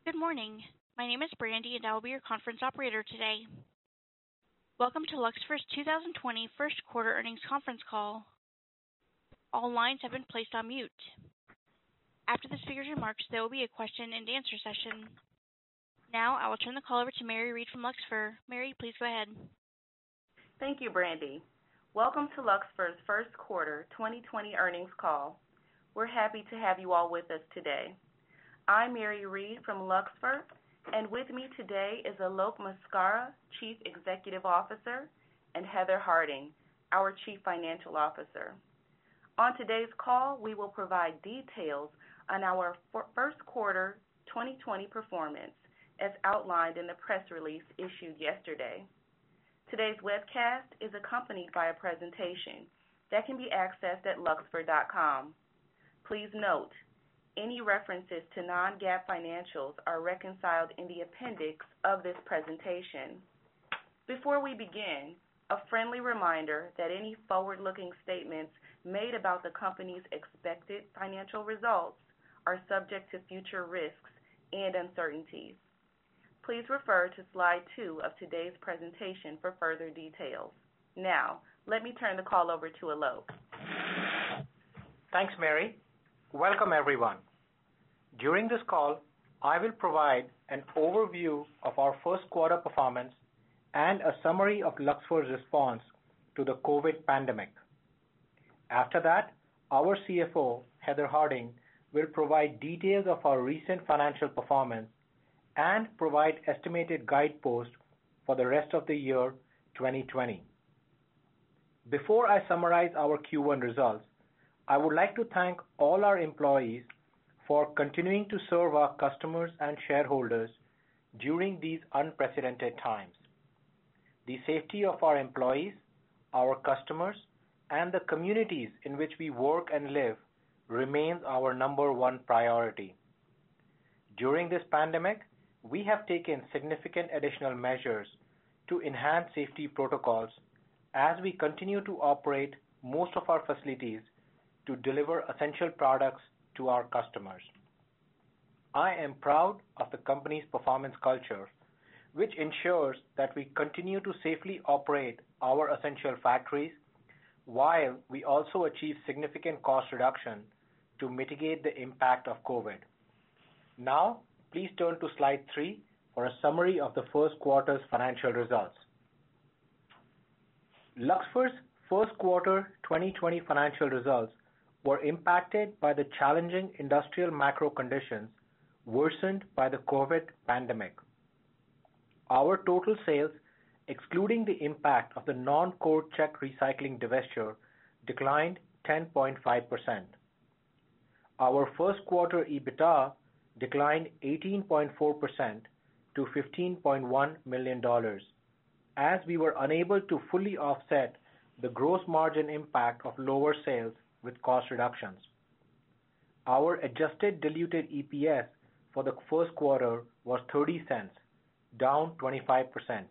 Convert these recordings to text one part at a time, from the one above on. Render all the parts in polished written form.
Good morning. My name is Brandy, and I will be your conference operator today. Welcome to Luxfer's 2020 first quarter earnings conference call. All lines have been placed on mute. After the speaker's remarks, there will be a question and answer session. Now, I will turn the call over to Mary Reed from Luxfer. Mary, please go ahead. Thank you, Brandy. Welcome to Luxfer's first quarter 2020 earnings call. We're happy to have you all with us today. I'm Mary Reed from Luxfer, and with me today is Alok Maskara, Chief Executive Officer, and Heather Harding, our Chief Financial Officer. On today's call, we will provide details on our first quarter 2020 performance as outlined in the press release issued yesterday. Today's webcast is accompanied by a presentation that can be accessed at luxfer.com. Please note, any references to non-GAAP financials are reconciled in the appendix of this presentation. Before we begin, a friendly reminder that any forward-looking statements made about the company's expected financial results are subject to future risks and uncertainties. Please refer to slide 2 of today's presentation for further details. Now, let me turn the call over to Alok. Thanks, Mary. Welcome, everyone. During this call, I will provide an overview of our first quarter performance and a summary of Luxfer's response to the COVID pandemic. After that, our CFO, Heather Harding, will provide details of our recent financial performance and provide estimated guideposts for the rest of the year 2020. Before I summarize our Q1 results, I would like to thank all our employees for continuing to serve our customers and shareholders during these unprecedented times. The safety of our employees, our customers, and the communities in which we work and live remains our number one priority. During this pandemic, we have taken significant additional measures to enhance safety protocols as we continue to operate most of our facilities to deliver essential products to our customers. I am proud of the company's performance culture, which ensures that we continue to safely operate our essential factories while we also achieve significant cost reduction to mitigate the impact of COVID. Now, please turn to slide 3 for a summary of the first quarter's financial results. Luxfer's first quarter 2020 financial results were impacted by the challenging industrial macro conditions worsened by the COVID pandemic. Our total sales, excluding the impact of the non-core Czech recycling divestiture, declined 10.5%. Our first quarter EBITDA declined 18.4% to $15.1 million, as we were unable to fully offset the gross margin impact of lower sales with cost reductions. Our adjusted diluted EPS for the first quarter was 30 cents, down 25%.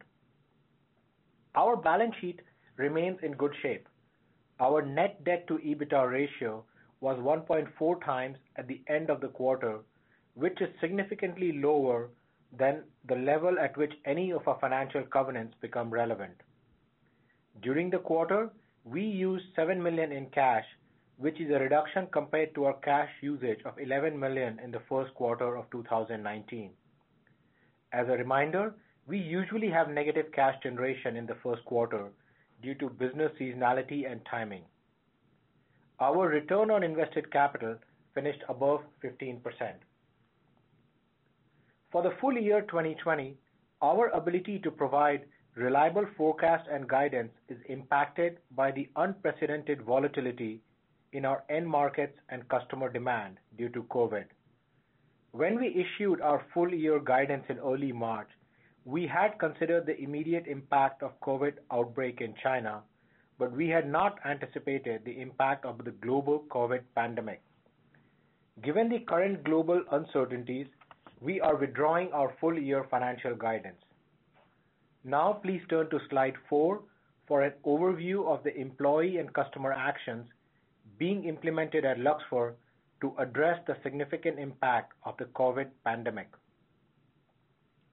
Our balance sheet remains in good shape. Our net debt to EBITDA ratio was 1.4 times at the end of the quarter, which is significantly lower than the level at which any of our financial covenants become relevant. During the quarter, we used $7 million in cash, which is a reduction compared to our cash usage of $11 million in the first quarter of 2019. As a reminder, we usually have negative cash generation in the first quarter due to business seasonality and timing. Our return on invested capital finished above 15%. For the full year 2020, our ability to provide reliable forecast and guidance is impacted by the unprecedented volatility in our end markets and customer demand due to COVID. When we issued our full year guidance in early March, we had considered the immediate impact of COVID outbreak in China, but we had not anticipated the impact of the global COVID pandemic. Given the current global uncertainties, we are withdrawing our full year financial guidance. Now please turn to slide 4 for an overview of the employee and customer actions being implemented at Luxfer to address the significant impact of the COVID pandemic.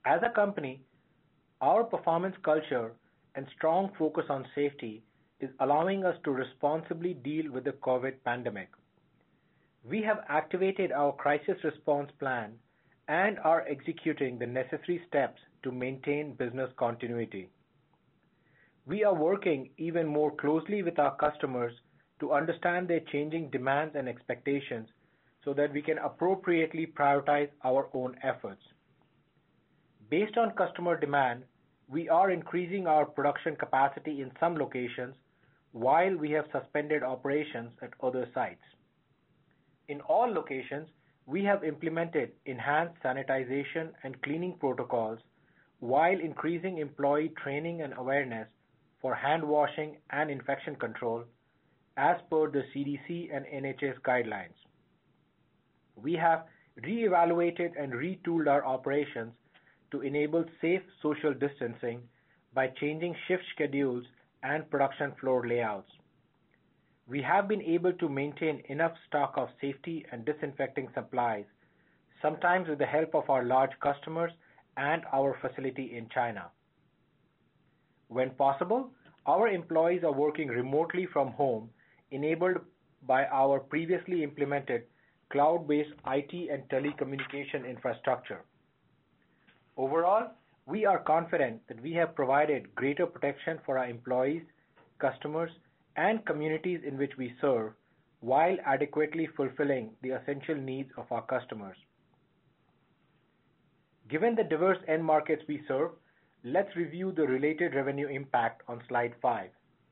As a company, our performance culture and strong focus on safety is allowing us to responsibly deal with the COVID pandemic. We have activated our crisis response plan and are executing the necessary steps to maintain business continuity. We are working even more closely with our customers to understand their changing demands and expectations so that we can appropriately prioritize our own efforts. Based on customer demand, we are increasing our production capacity in some locations while we have suspended operations at other sites. In all locations, we have implemented enhanced sanitization and cleaning protocols while increasing employee training and awareness for hand washing and infection control as per the CDC and NHS guidelines. We have reevaluated and retooled our operations to enable safe social distancing by changing shift schedules and production floor layouts. We have been able to maintain enough stock of safety and disinfecting supplies, sometimes with the help of our large customers and our facility in China. When possible, our employees are working remotely from home, enabled by our previously implemented cloud-based IT and telecommunication infrastructure. Overall, we are confident that we have provided greater protection for our employees, customers, and communities in which we serve, while adequately fulfilling the essential needs of our customers. Given the diverse end markets we serve, let's review the related revenue impact on slide 5.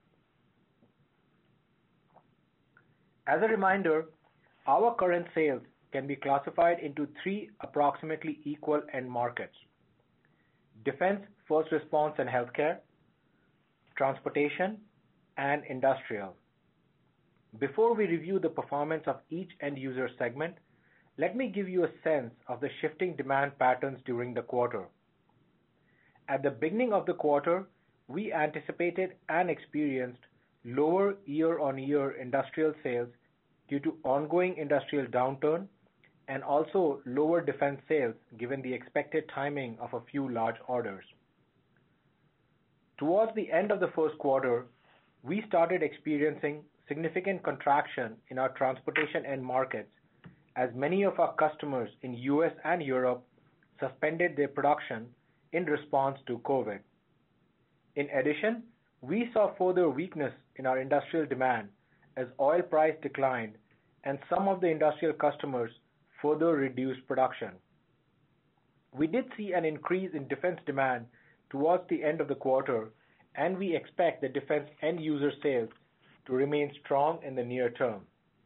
As a reminder, our current sales can be classified into 3 approximately equal end markets: defense, first response and healthcare, transportation, and industrial. Before we review the performance of each end user segment, let me give you a sense of the shifting demand patterns during the quarter. At the beginning of the quarter, we anticipated and experienced lower year-on-year industrial sales due to ongoing industrial downturn and also lower defense sales given the expected timing of a few large orders. Towards the end of the first quarter, we started experiencing significant contraction in our transportation end markets as many of our customers in US and Europe suspended their production in response to COVID. In addition, we saw further weakness in our industrial demand as oil price declined and some of the industrial customers further reduced production. We did see an increase in defense demand towards the end of the quarter, and we expect the defense end user sales to remain strong in the near term.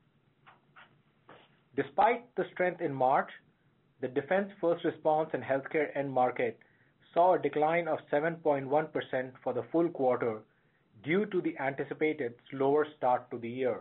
Despite the strength in March, the defense first response and healthcare end market saw a decline of 7.1% for the full quarter due to the anticipated slower start to the year.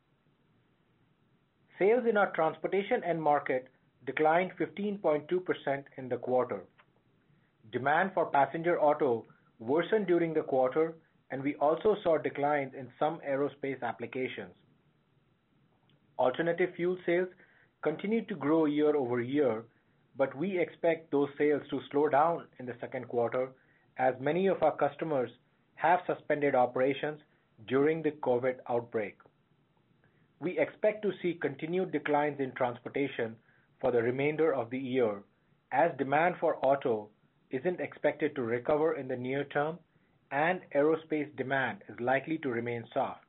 Sales in our transportation end market declined 15.2% in the quarter. Demand for passenger auto worsened during the quarter, and we also saw declines in some aerospace applications. Alternative fuel sales continued to grow year over year, but we expect those sales to slow down in the second quarter as many of our customers have suspended operations during the COVID outbreak. We expect to see continued declines in transportation for the remainder of the year as demand for auto isn't expected to recover in the near term and aerospace demand is likely to remain soft.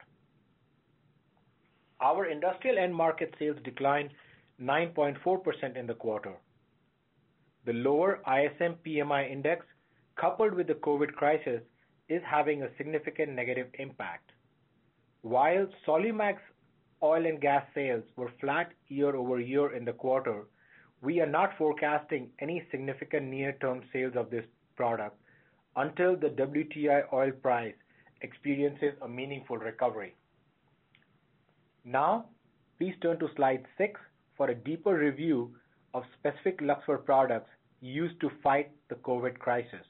Our industrial end market sales declined 9.4% in the quarter. The lower ISM PMI index, coupled with the COVID crisis, is having a significant negative impact. While Solimax oil and gas sales were flat year over year in the quarter, we are not forecasting any significant near-term sales of this product until the WTI oil price experiences a meaningful recovery. Now, please turn to slide 6 for a deeper review of specific Luxfer products used to fight the COVID crisis.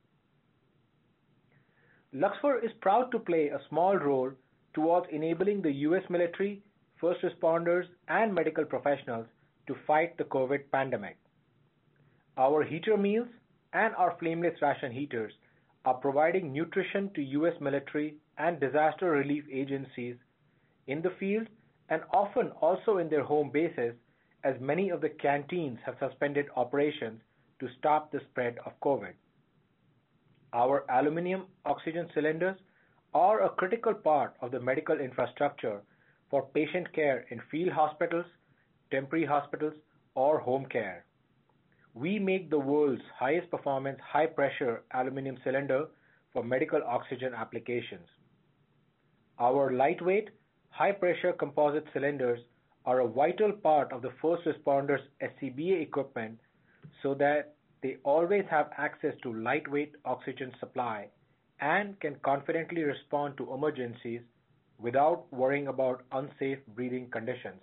Luxfer is proud to play a small role towards enabling the U.S. military, first responders, and medical professionals to fight the COVID pandemic. Our heater meals, and our flameless ration heaters are providing nutrition to U.S. military and disaster relief agencies in the field and often also in their home bases, as many of the canteens have suspended operations to stop the spread of COVID. Our aluminum oxygen cylinders are a critical part of the medical infrastructure for patient care in field hospitals, temporary hospitals, or home care. We make the world's highest performance high pressure aluminum cylinder for medical oxygen applications. Our lightweight, high pressure composite cylinders are a vital part of the first responders' SCBA equipment so that they always have access to lightweight oxygen supply and can confidently respond to emergencies without worrying about unsafe breathing conditions.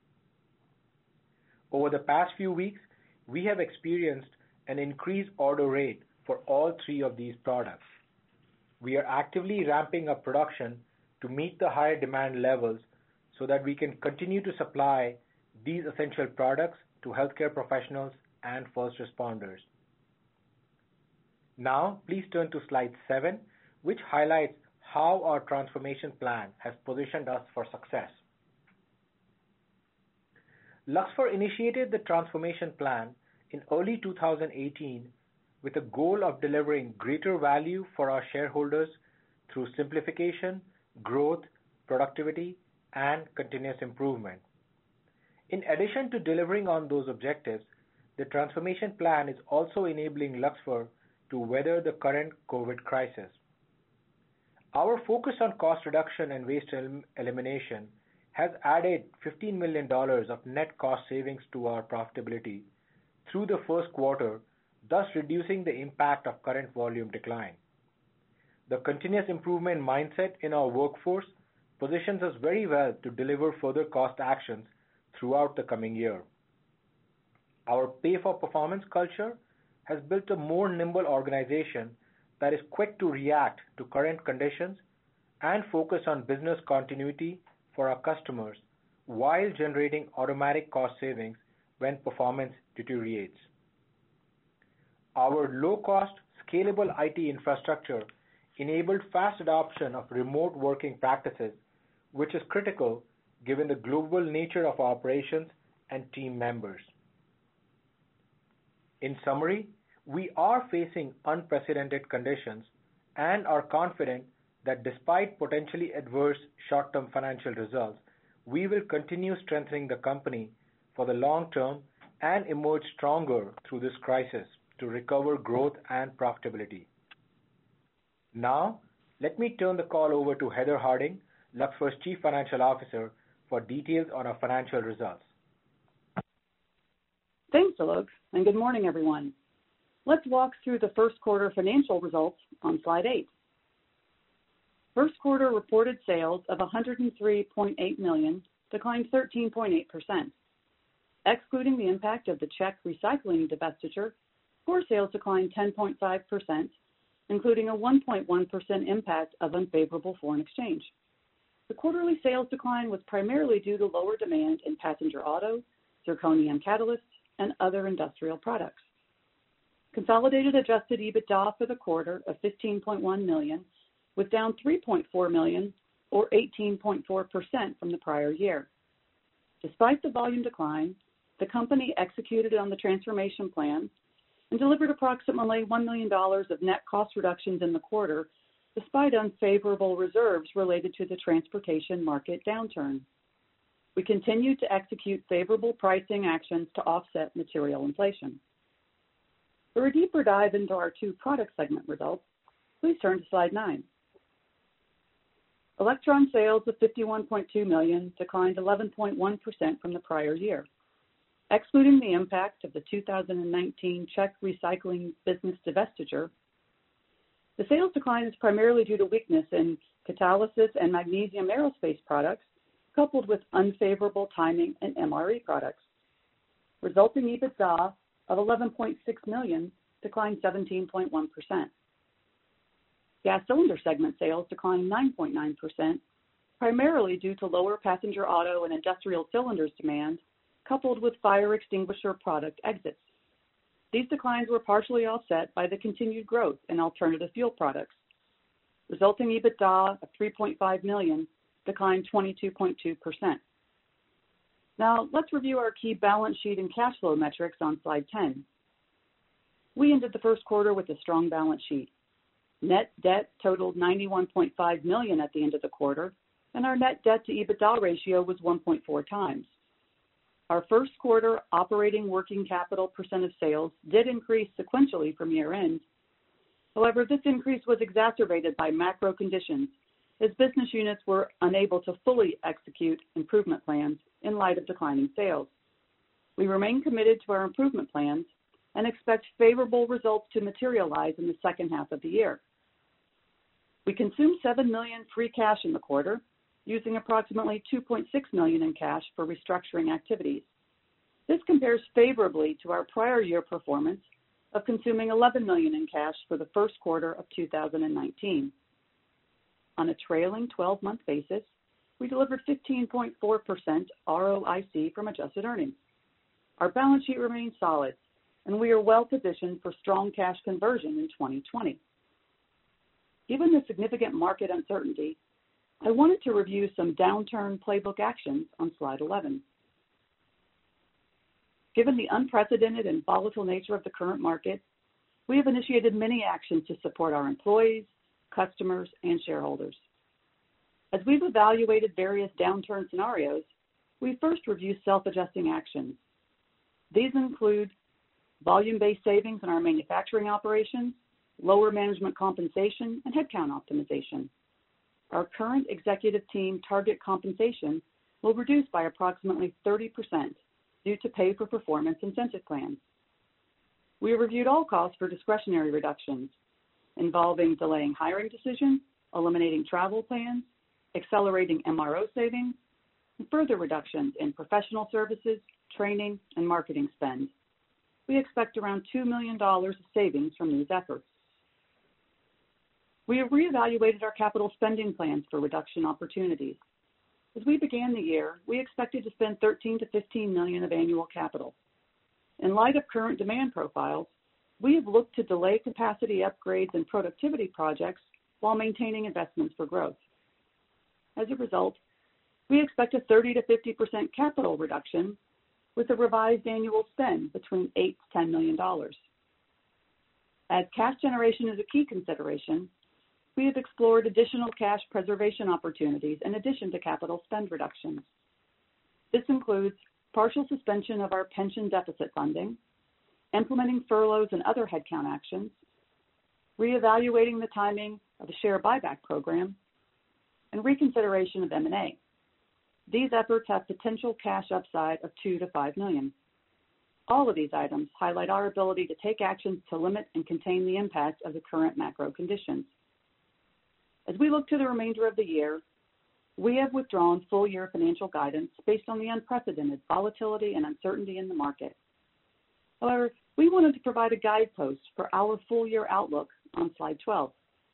Over the past few weeks, we have experienced an increased order rate for all three of these products. We are actively ramping up production to meet the higher demand levels so that we can continue to supply these essential products to healthcare professionals and first responders. Now, please turn to slide 7, which highlights how our transformation plan has positioned us for success. Luxfer initiated the transformation plan in early 2018 with a goal of delivering greater value for our shareholders through simplification, growth, productivity, and continuous improvement. In addition to delivering on those objectives, the transformation plan is also enabling Luxfer to weather the current COVID crisis. Our focus on cost reduction and waste elimination has added $15 million of net cost savings to our profitability through the first quarter, thus reducing the impact of current volume decline. The continuous improvement mindset in our workforce positions us very well to deliver further cost actions throughout the coming year. Our pay-for-performance culture has built a more nimble organization that is quick to react to current conditions and focus on business continuity for our customers while generating automatic cost savings when performance deteriorates. Our low-cost, scalable IT infrastructure enabled fast adoption of remote working practices, which is critical given the global nature of our operations and team members. In summary, we are facing unprecedented conditions and are confident that despite potentially adverse short-term financial results, we will continue strengthening the company for the long term and emerge stronger through this crisis to recover growth and profitability. Now, let me turn the call over to Heather Harding, Luxfer's Chief Financial Officer, for details on our financial results. Thanks, Alok, and good morning, everyone. Let's walk through the first quarter financial results on slide 8. First quarter reported sales of $103.8 million declined 13.8%. Excluding the impact of the Czech recycling divestiture, core sales declined 10.5%, including a 1.1% impact of unfavorable foreign exchange. The quarterly sales decline was primarily due to lower demand in passenger auto, zirconium catalysts, and other industrial products. Consolidated adjusted EBITDA for the quarter of $15.1 million was down $3.4 million, or 18.4% from the prior year. Despite the volume decline, the company executed on the transformation plan and delivered approximately $1 million of net cost reductions in the quarter, despite unfavorable reserves related to the transportation market downturn. We continued to execute favorable pricing actions to offset material inflation. For a deeper dive into our two product segment results, please turn to slide 9. Electron sales of $51.2 million declined 11.1% from the prior year. Excluding the impact of the 2019 Czech recycling business divestiture, the sales decline is primarily due to weakness in catalysis and magnesium aerospace products, coupled with unfavorable timing in MRE products. Resulting EBITDA of $11.6 million declined 17.1%. Gas cylinder segment sales declined 9.9%, primarily due to lower passenger auto and industrial cylinders demand, coupled with fire extinguisher product exits. these declines were partially offset by the continued growth in alternative fuel products. Resulting EBITDA of $3.5 million declined 22.2%. Now, let's review our key balance sheet and cash flow metrics on slide 10. We ended the first quarter with a strong balance sheet. Net debt totaled $91.5 million at the end of the quarter, and our net debt to EBITDA ratio was 1.4 times. Our first quarter operating working capital percent of sales did increase sequentially from year end. However, this increase was exacerbated by macro conditions as business units were unable to fully execute improvement plans in light of declining sales. We remain committed to our improvement plans and expect favorable results to materialize in the second half of the year. We consumed $7 million free cash in the quarter, using approximately $2.6 million in cash for restructuring activities. This compares favorably to our prior year performance of consuming $11 million in cash for the first quarter of 2019. On a trailing 12-month basis, we delivered 15.4% ROIC from adjusted earnings. Our balance sheet remains solid, and we are well positioned for strong cash conversion in 2020. Given the significant market uncertainty, I wanted to review some downturn playbook actions on slide 11. Given the unprecedented and volatile nature of the current market, we have initiated many actions to support our employees, customers, and shareholders. As we've evaluated various downturn scenarios, we first review self-adjusting actions. These include volume-based savings in our manufacturing operations, lower management compensation, and headcount optimization. Our current executive team target compensation will reduce by approximately 30% due to pay for performance incentive plans. We have reviewed all costs for discretionary reductions, involving delaying hiring decisions, eliminating travel plans, accelerating MRO savings, and further reductions in professional services, training, and marketing spend. We expect around $2 million of savings from these efforts. We have reevaluated our capital spending plans for reduction opportunities. As we began the year, we expected to spend $13 to $15 million of annual capital. In light of current demand profiles, we have looked to delay capacity upgrades and productivity projects while maintaining investments for growth. As a result, we expect a 30 to 50% capital reduction with a revised annual spend between $8 to $10 million. As cash generation is a key consideration, we have explored additional cash preservation opportunities in addition to capital spend reductions. This includes partial suspension of our pension deficit funding, implementing furloughs and other headcount actions, reevaluating the timing of the share buyback program, and reconsideration of M&A. These efforts have potential cash upside of $2 to $5 million. All of these items highlight our ability to take actions to limit and contain the impact of the current macro conditions. As we look to the remainder of the year, we have withdrawn full-year financial guidance based on the unprecedented volatility and uncertainty in the market. However, we wanted to provide a guidepost for our full-year outlook on slide 12.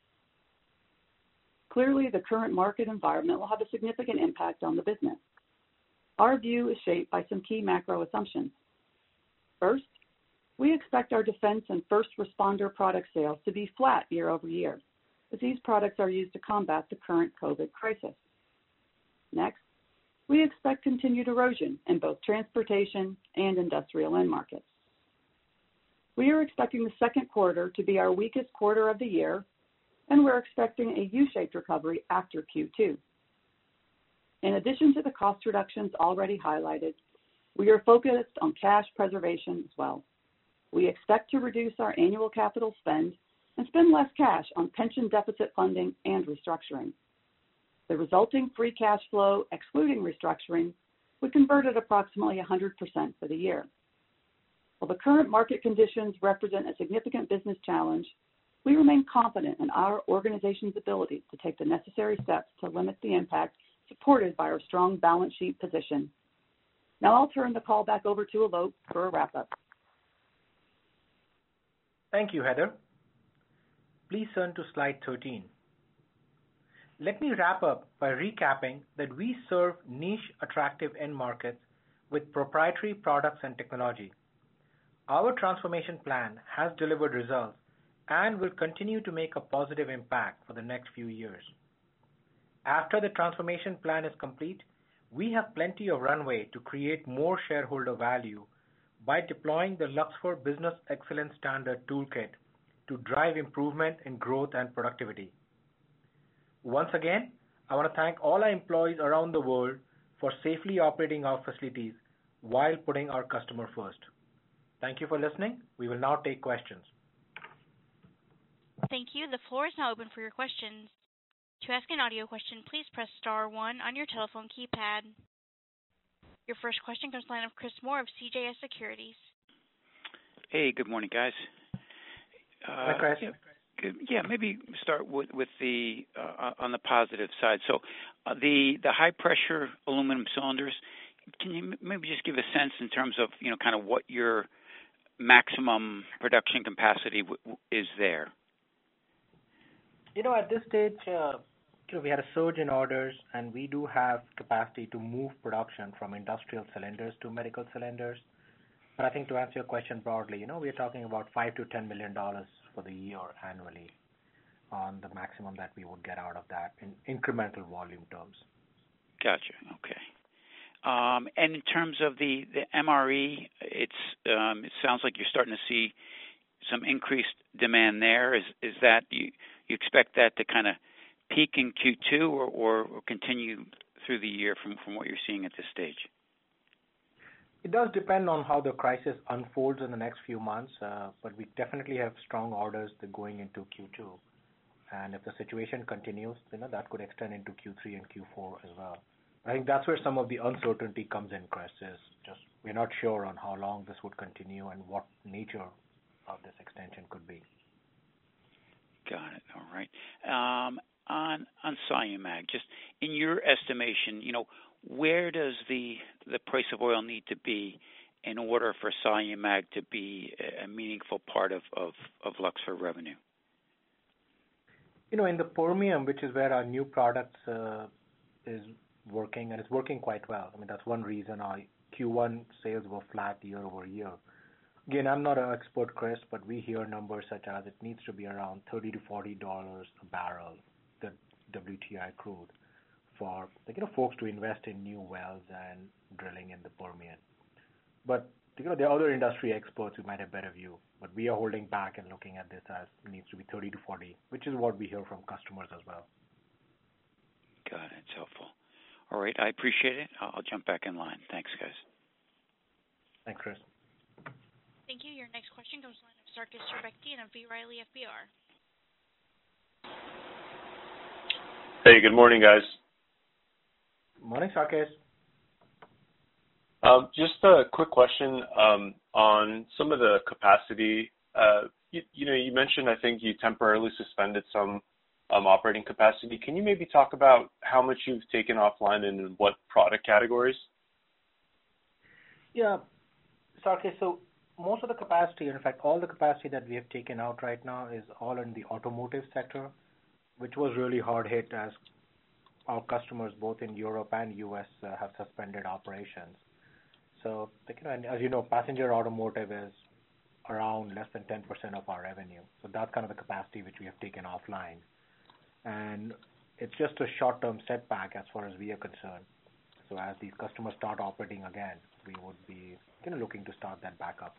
Clearly, the current market environment will have a significant impact on the business. Our view is shaped by some key macro assumptions. First, we expect our defense and first responder product sales to be flat year over year, as these products are used to combat the current COVID crisis. Next, we expect continued erosion in both transportation and industrial end markets. We are expecting the second quarter to be our weakest quarter of the year, and we're expecting a U-shaped recovery after Q2. In addition to the cost reductions already highlighted, we are focused on cash preservation as well. We expect to reduce our annual capital spend and spend less cash on pension deficit funding and restructuring. The resulting free cash flow, excluding restructuring, would convert at approximately 100% for the year. While the current market conditions represent a significant business challenge, we remain confident in our organization's ability to take the necessary steps to limit the impact, supported by our strong balance sheet position. Now I'll turn the call back over to Alok for a wrap-up. Thank you, Heather. Please turn to slide 13. Let me wrap up by recapping that we serve niche, attractive end markets with proprietary products and technology. Our transformation plan has delivered results and will continue to make a positive impact for the next few years. After the transformation plan is complete, we have plenty of runway to create more shareholder value by deploying the Luxfer Business Excellence Standard Toolkit to drive improvement in growth and productivity. Once again, I want to thank all our employees around the world for safely operating our facilities while putting our customer first. Thank you for listening. We will now take questions. Thank you. The floor is now open for your questions. To ask an audio question, please press star 1 on your telephone keypad. Your first question comes from the line of Chris Moore of CJS Securities. Hey, good morning, guys. Hi, Chris. Yeah, maybe start with the on the positive side. So the high pressure aluminum cylinders, can you maybe just give a sense in terms of, kind of what your maximum production capacity is there? At this stage, we had a surge in orders, and we do have capacity to move production from industrial cylinders to medical cylinders. But I think to answer your question broadly, we are talking about $5 to $10 million for the year annually on the maximum that we would get out of that in incremental volume terms. Gotcha. Okay. And in terms of the MRE, it sounds like you're starting to see some increased demand there. Is that you expect that to kind of peak in Q2 or continue through the year from what you're seeing at this stage? It does depend on how the crisis unfolds in the next few months, but we definitely have strong orders going into Q2. And if the situation continues, that could extend into Q3 and Q4 as well. I think that's where some of the uncertainty comes in, Chris, is just we're not sure on how long this would continue and what nature of this extension could be. Got it. All right. On Siamag, just in your estimation, where does the price of oil need to be in order for Siamag to be a meaningful part of Luxfer revenue? In the Permian, which is where our new products is working, and it's working quite well. I mean, that's one reason our Q1 sales were flat year over year. Again, I'm not an expert, Chris, but we hear numbers such as it needs to be around $30 to $40 a barrel, the WTI crude, for folks to invest in new wells and drilling in the Permian. But there are other industry experts who might have better view, but we are holding back and looking at this as it needs to be 30 to 40, which is what we hear from customers as well. Got it. It's helpful. All right. I appreciate it. I'll jump back in line. Thanks, guys. Thanks, Chris. Thank you. Your next question comes from the line of Sarkis Sherbekti of B. Riley FBR. Hey, good morning, guys. Morning, Sarkis. Just a quick question on some of the capacity. You mentioned, I think you temporarily suspended some operating capacity. Can you maybe talk about how much you've taken offline and in what product categories? Yeah, Sarkis, so most of the capacity, in fact, all the capacity that we have taken out right now is all in the automotive sector, which was really hard hit as our customers both in Europe and U.S. Have suspended operations. So, and as you know, passenger automotive is around less than 10% of our revenue. So that's kind of the capacity which we have taken offline. And it's just a short-term setback as far as we are concerned. So as these customers start operating again, we would be looking to start that back up.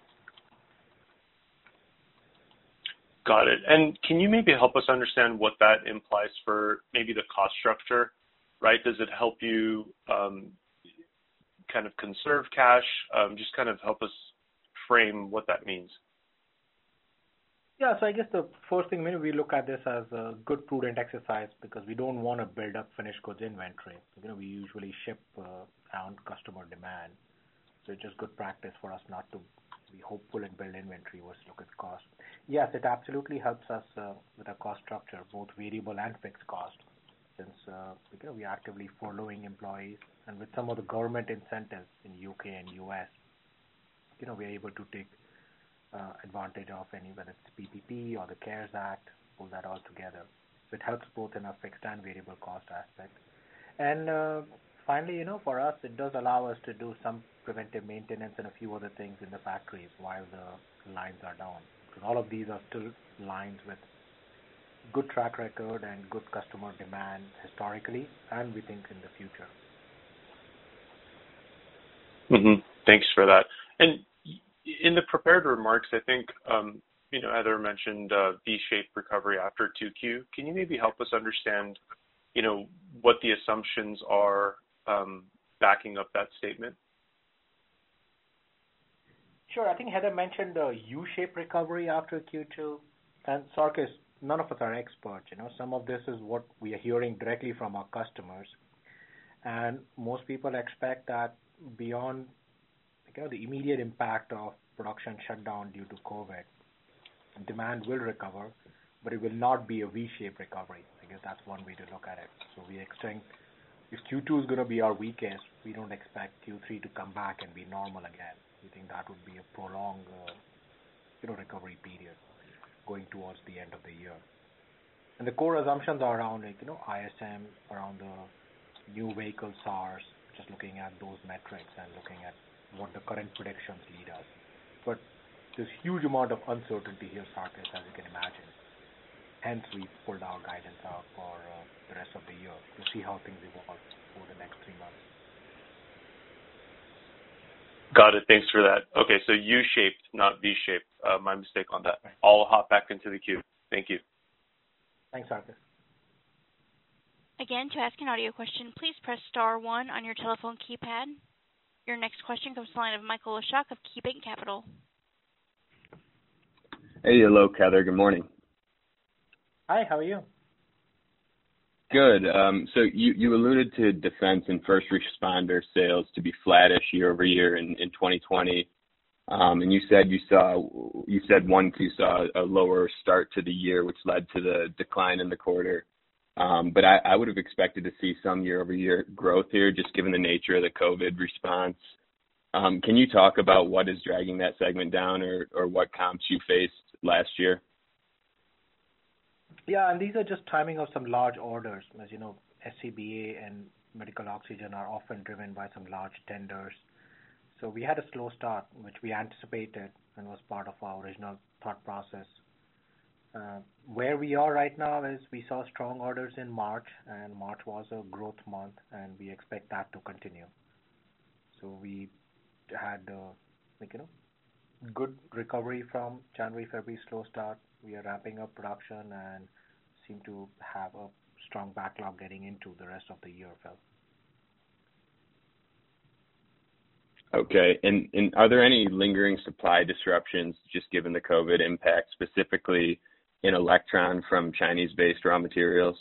Got it. And can you maybe help us understand what that implies for maybe the cost structure, right? Does it help you kind of conserve cash? Just kind of help us frame what that means. Yeah, so I guess the first thing, we look at this as a good prudent exercise because we don't want to build up finished goods inventory. We usually ship around customer demand. So it's just good practice for us not to be hopeful and build inventory versus look at cost. Yes, it absolutely helps us with our cost structure, both variable and fixed cost, since we are actively furloughing employees. And with some of the government incentives in UK and US, we are able to take advantage of any, whether it's PPP or the CARES Act, pull that all together. So it helps both in our fixed and variable cost aspect. And finally, for us, it does allow us to do some preventive maintenance and a few other things in the factories while the lines are down. Because all of these are still lines with good track record and good customer demand historically, and we think in the future. Thanks for that. And in the prepared remarks, I think, Heather mentioned V-shaped recovery after 2Q. Can you maybe help us understand, what the assumptions are backing up that statement? Sure. I think Heather mentioned the U-shaped recovery after Q2. And Sarkis, none of us are experts. Some of this is what we are hearing directly from our customers. And most people expect that beyond the immediate impact of production shutdown due to COVID, demand will recover, but it will not be a V-shaped recovery. I guess that's one way to look at it. So we expect if Q2 is going to be our weakest, we don't expect Q3 to come back and be normal again. We think that would be a prolonged recovery period going towards the end of the year. And the core assumptions are around ISM, around the new vehicle SARs, just looking at those metrics and looking at what the current predictions lead us. But there's huge amount of uncertainty here, Sarkis, as you can imagine. Hence, we pulled our guidance out for the rest of the year to see how things evolve over the next 3 months. Got it. Thanks for that. Okay, so U-shaped, not V-shaped. My mistake on that. I'll hop back into the queue. Thank you. Thanks, Sarkis. Again, to ask an audio question, please press star 1 on your telephone keypad. Your next question comes to the line of Michael Leshock of KeyBanc Capital. Hey, hello, Heather. Good morning. Hi, how are you? Good. So you alluded to defense and first responder sales to be flattish year over year in 2020. And you said 1Q saw a lower start to the year, which led to the decline in the quarter. But I would have expected to see some year-over-year growth here, just given the nature of the COVID response. Can you talk about what is dragging that segment down or what comps you faced last year? Yeah, and these are just timing of some large orders. As you know, SCBA and medical oxygen are often driven by some large tenders. So we had a slow start, which we anticipated and was part of our original thought process. Where we are right now is we saw strong orders in March, and March was a growth month, and we expect that to continue. So we had good recovery from January, February slow start. We are ramping up production and seem to have a strong backlog getting into the rest of the year, Phil. Okay. And are there any lingering supply disruptions just given the COVID impact, specifically in Electron from Chinese-based raw materials?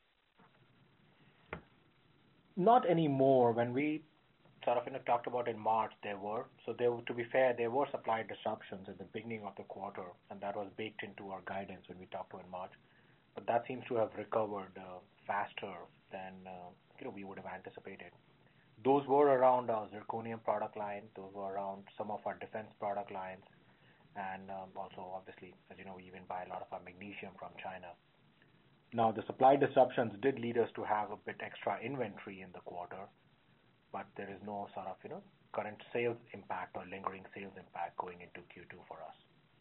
Not anymore. When we talked about in March, there were. So to be fair, there were supply disruptions at the beginning of the quarter, and that was baked into our guidance when we talked in March. But that seems to have recovered faster than we would have anticipated. Those were around our zirconium product line. Those were around some of our defense product lines. And also, obviously, as you know, we even buy a lot of our magnesium from China. Now, the supply disruptions did lead us to have a bit extra inventory in the quarter, but there is no current sales impact or lingering sales impact going into Q2 for us.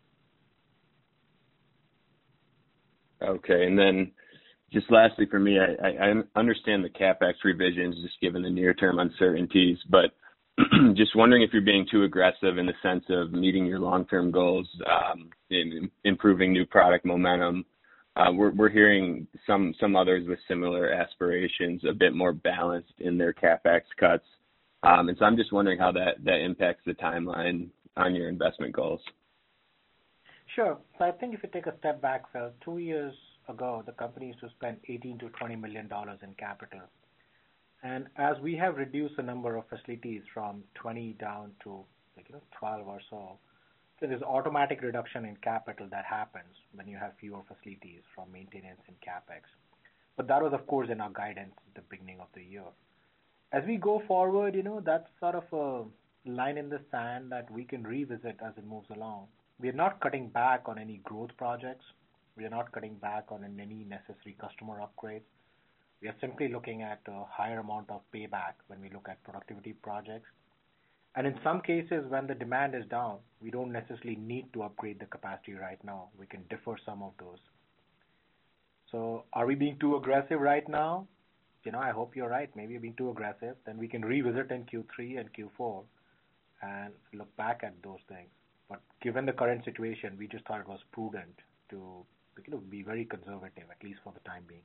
Okay, and then just lastly for me, I understand the CapEx revisions just given the near-term uncertainties, but just wondering if you're being too aggressive in the sense of meeting your long-term goals, in improving new product momentum. We're hearing some others with similar aspirations, a bit more balanced in their CapEx cuts. And so I'm just wondering how that impacts the timeline on your investment goals. Sure. So I think if you take a step back, Phil, 2 years ago, the company used to spend $18 to $20 million in capital. And as we have reduced the number of facilities from 20 down to 12 or so, there's automatic reduction in capital that happens when you have fewer facilities from maintenance and CapEx. But that was, of course, in our guidance at the beginning of the year. As we go forward, that's sort of a line in the sand that we can revisit as it moves along. We are not cutting back on any growth projects. We are not cutting back on any necessary customer upgrades. We are simply looking at a higher amount of payback when we look at productivity projects. And in some cases, when the demand is down, we don't necessarily need to upgrade the capacity right now. We can defer some of those. So are we being too aggressive right now? I hope you're right. Maybe we're being too aggressive. Then we can revisit in Q3 and Q4 and look back at those things. But given the current situation, we just thought it was prudent to be very conservative, at least for the time being.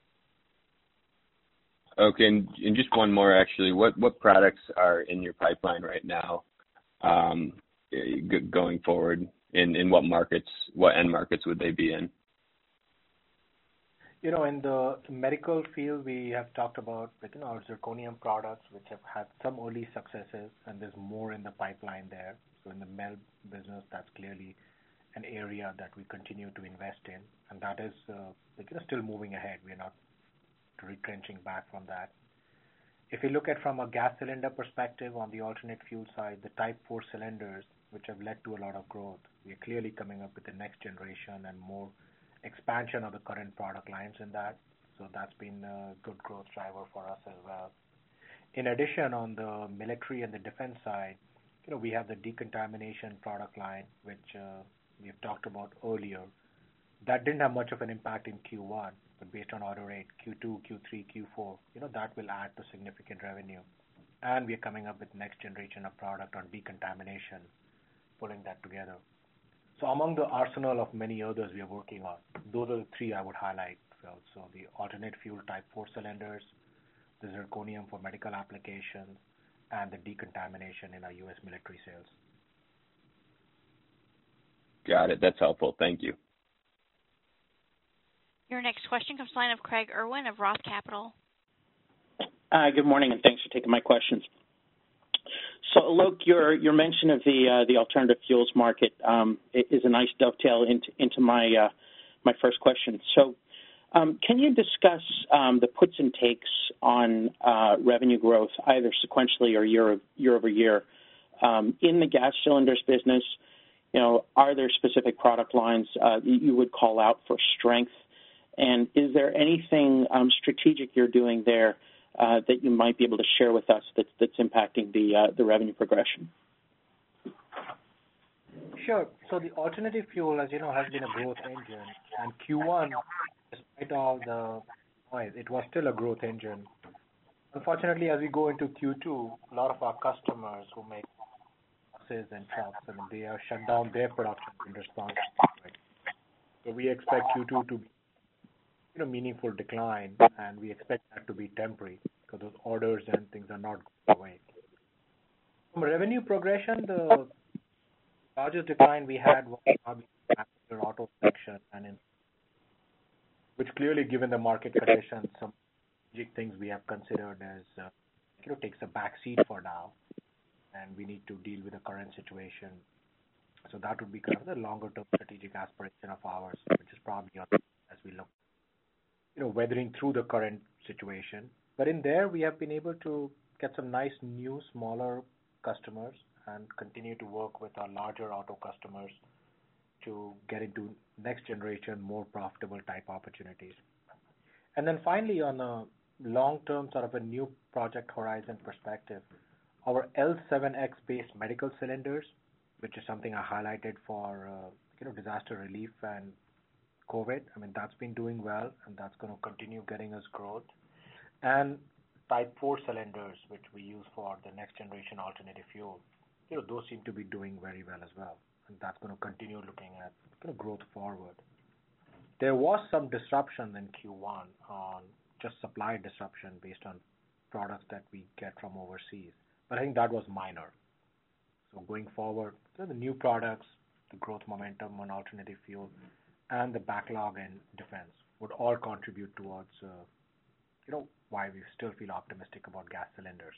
Okay, and just one more actually. What products are in your pipeline right now, going forward? In what markets? What end markets would they be in? In the medical field, we have talked about our zirconium products, which have had some early successes, and there's more in the pipeline there. So in the MEL business, that's clearly an area that we continue to invest in, and that is still moving ahead. We're not retrenching back from that. If you look at from a gas cylinder perspective on the alternate fuel side, the Type 4 cylinders, which have led to a lot of growth, we are clearly coming up with the next generation and more expansion of the current product lines in that. So that's been a good growth driver for us as well. In addition, on the military and the defense side, we have the decontamination product line, which we have talked about earlier. That didn't have much of an impact in Q1, but based on order rate, Q2, Q3, Q4, that will add to significant revenue. And we are coming up with next generation of product on decontamination, pulling that together. So among the arsenal of many others we are working on, those are the three I would highlight, Phil. So the alternate fuel Type 4 cylinders, the zirconium for medical applications, and the decontamination in our U.S. military sales. Got it. That's helpful. Thank you. Your next question comes from the line of Craig Irwin of Roth Capital. Good morning, and thanks for taking my questions. So, Alok, your mention of the alternative fuels market is a nice dovetail into my first question. So, can you discuss the puts and takes on revenue growth, either sequentially or year over year, in the gas cylinders business? Are there specific product lines you would call out for strength? And is there anything strategic you're doing there that you might be able to share with us that's impacting the revenue progression? Sure. So the alternative fuel, as you know, has been a growth engine. And Q1, despite all the noise, it was still a growth engine. Unfortunately, as we go into Q2, a lot of our customers who make buses and trucks, they are shut down their production in response to it. So we expect Q2 to be meaningful decline, and we expect that to be temporary because those orders and things are not going away. From a revenue progression, the largest decline we had was probably the auto section, which clearly, given the market conditions, some strategic things we have considered as takes a back seat for now, and we need to deal with the current situation. So that would be kind of the longer-term strategic aspiration of ours, which is probably as we look weathering through the current situation. But in there, we have been able to get some nice new, smaller customers and continue to work with our larger auto customers to get into next generation, more profitable type opportunities. And then finally, on a long-term sort of a new project horizon perspective, our L7X based medical cylinders, which is something I highlighted for disaster relief and COVID. That's been doing well, and that's going to continue getting us growth. And Type 4 cylinders, which we use for the next generation alternative fuel, those seem to be doing very well as well. And that's going to continue looking at growth forward. There was some disruption in Q1 on just supply disruption based on products that we get from overseas. But I think that was minor. So going forward, the new products, the growth momentum on alternative fuel, and the backlog in defense would all contribute towards, why we still feel optimistic about gas cylinders.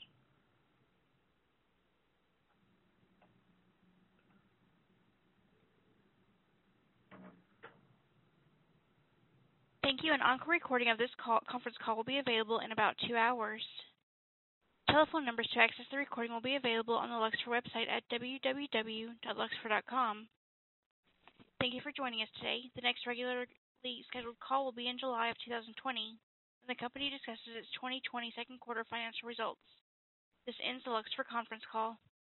Thank you. An encore recording of this conference call will be available in about 2 hours. Telephone numbers to access the recording will be available on the Luxfer website at www.luxfer.com. Thank you for joining us today. The next regularly scheduled call will be in July of 2020. and the company discusses its 2020 second quarter financial results. This ends the Luxfer conference call.